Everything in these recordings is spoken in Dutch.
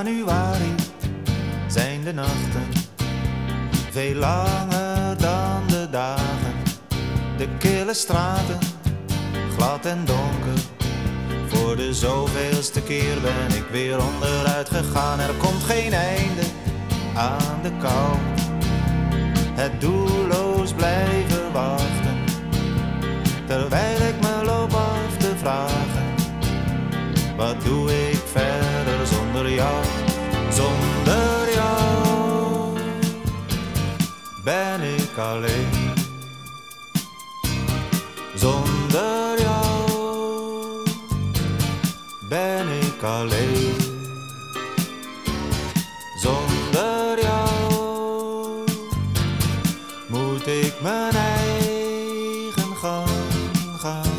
januari zijn de nachten veel langer dan de dagen. De kille straten, glad en donker. Voor de zoveelste keer ben ik weer onderuit gegaan. Er komt geen einde aan de kou. Het doelloos blijven wachten, terwijl ik me loop af te vragen: wat doe ik verder zonder jou? Zonder jou ben ik alleen. Zonder jou ben ik alleen. Zonder jou moet ik mijn eigen gang gaan.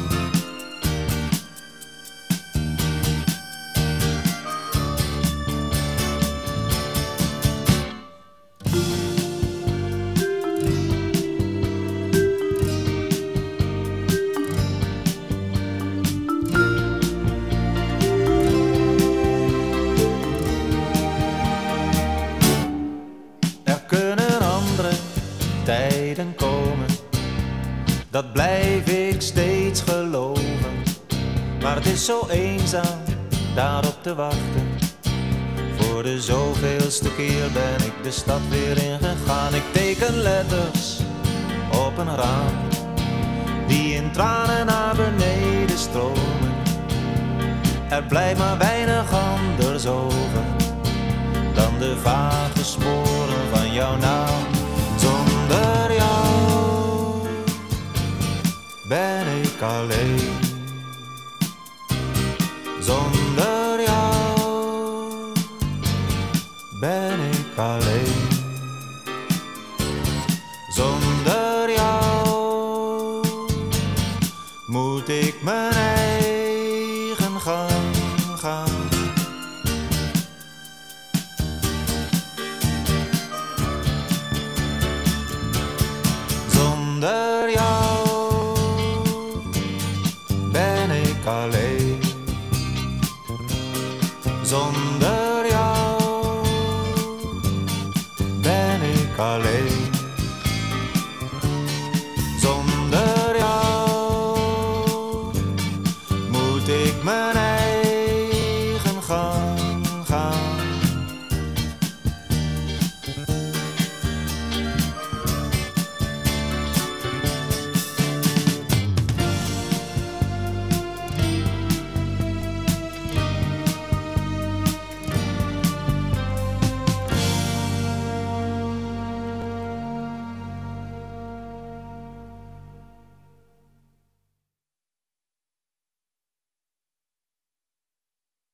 Tijden komen, dat blijf ik steeds geloven. Maar het is zo eenzaam daarop te wachten. Voor de zoveelste keer ben ik de stad weer ingegaan. Ik teken letters op een raam die in tranen naar beneden stromen. Er blijft maar weinig anders over dan de vage sporen van jouw naam. Zonder jou ben ik alleen. Zonder jou ben ik alleen. Zonder jou moet ik mijn eigen gang gaan. Zonder jou ben ik alleen. Zonder